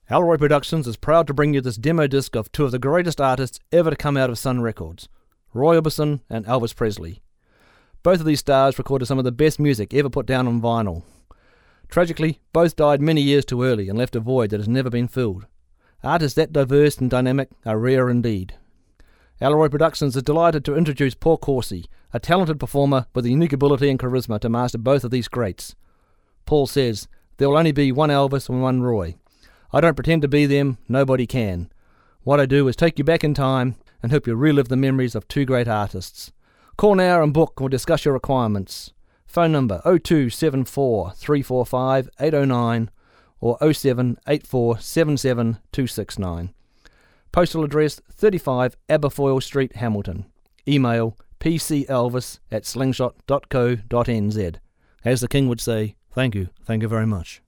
Alroy Productions is proud to bring you this demo disc of two of the greatest artists ever to come out of Sun Records, Roy Orbison and Elvis Presley. Both of these stars recorded some of the best music ever put down on vinyl. Tragically, both died many years too early and left a void that has never been filled. Artists that diverse and dynamic are rare indeed. Alroy Productions is delighted to introduce Paul Corsi, a talented performer with a unique ability and charisma to master both of these greats. Paul says, "There will only be one Elvis and one Roy. I don't pretend to be them, nobody can. What I do is take you back in time and help you relive the memories of two great artists. Call now and book or discuss your requirements. Phone number 0274 345 809 or 0784 77 269. Postal address 35 Aberfoyle Street, Hamilton. Email pcelvis@slingshot.co.nz. As the King would say, thank you very much."